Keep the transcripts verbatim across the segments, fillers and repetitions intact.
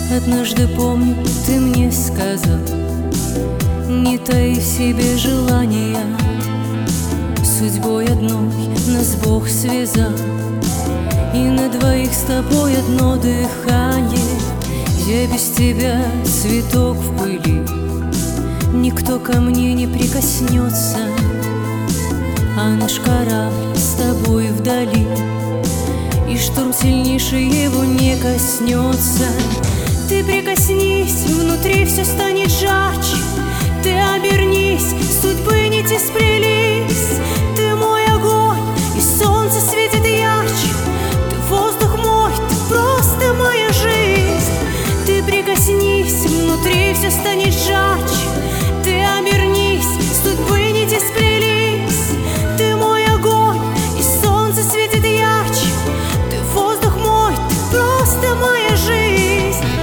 Однажды, помню, ты мне сказал: не таи в себе желания, судьбой одной нас Бог связал, и на двоих с тобой одно дыхание. Я без тебя цветок в пыли, никто ко мне не прикоснется, а наш корабль с тобой вдали, и шторм сильнейший его не коснется. Ты прикоснись, внутри все станет жарче. Ты обернись, судьбы нити сплелись. Ты мой огонь, и солнце светит ярче. Ты воздух мой, ты просто моя жизнь. Ты прикоснись, внутри все станет жарче. Ты обернись, судьбы нити сплелись. Ты мой огонь, и солнце светит ярче. Ты воздух мой, ты просто моя жизнь.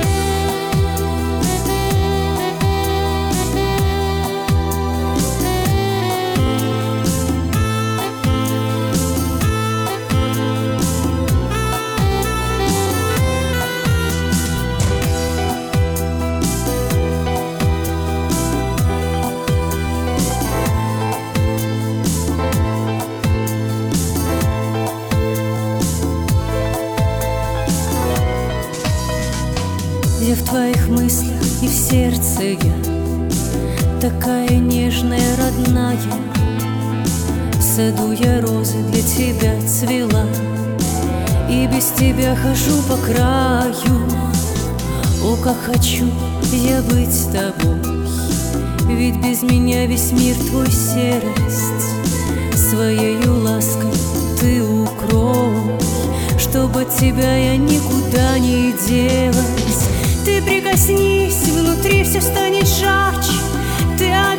Где в твоих мыслях и в сердце я, такая нежная, родная. В саду я розы для тебя цвела, и без тебя хожу по краю. О, как хочу я быть с тобой, ведь без меня весь мир твой серость. Своею лаской ты укрой, чтобы от тебя я никуда не делась. Ты прикоснись, внутри все станет жарче. Ты